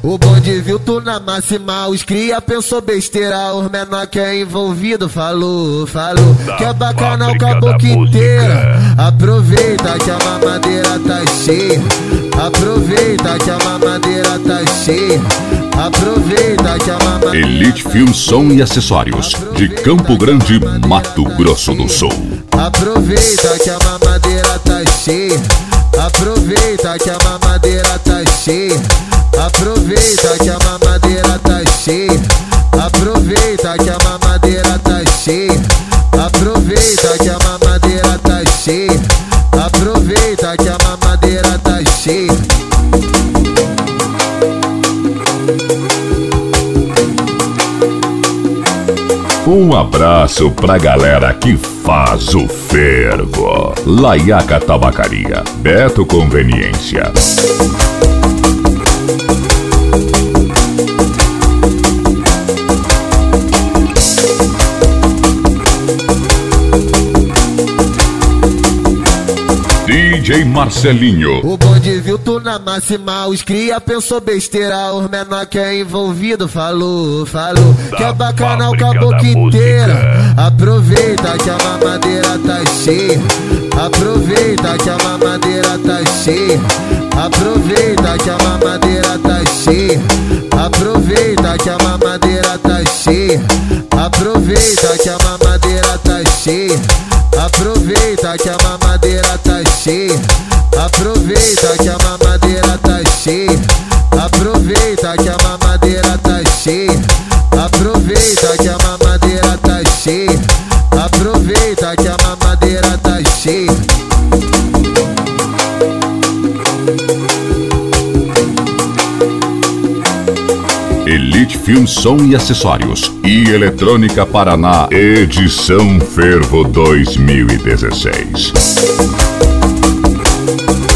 O bonde viu tu na máxima, os cria pensou besteira, os menor que é envolvido falou que é bacana o caboclo inteira. Aproveita que a mamadeira tá cheia, aproveita que a mamadeira tá cheia, aproveita que a mamadeira. Elite Film Som e Acessórios, de Campo Grande, Mato Grosso do Sul. Aproveita que a mamadeira tá cheia, aproveita que a mamadeira tá cheia, aproveita que a mamadeira tá cheia, aproveita que a mamadeira tá cheia, aproveita que a mamadeira tá cheia, aproveita que a mamadeira tá cheia. Um abraço pra galera que faz o fervo. Laiaca Tabacaria, Beto Conveniência. DJ Marcelinho. O bonde viu tu na máxima, os cria pensou besteira, os menor que é envolvido falou que é bacana o caboclo inteira. Aproveita que a mamadeira tá cheia, aproveita que a mamadeira tá cheia, aproveita que a mamadeira tá cheia, aproveita que a mamadeira tá cheia, aproveita que a mamadeira tá cheia, aproveita que a mamadeira tá cheia, aproveita que a mamadeira tá cheia, aproveita que a mamadeira tá cheia, aproveita que a mamadeira tá cheia, aproveita que a mamadeira tá cheia. Elite Film Som e Acessórios e Eletrônica Paraná, edição Fervo 2016.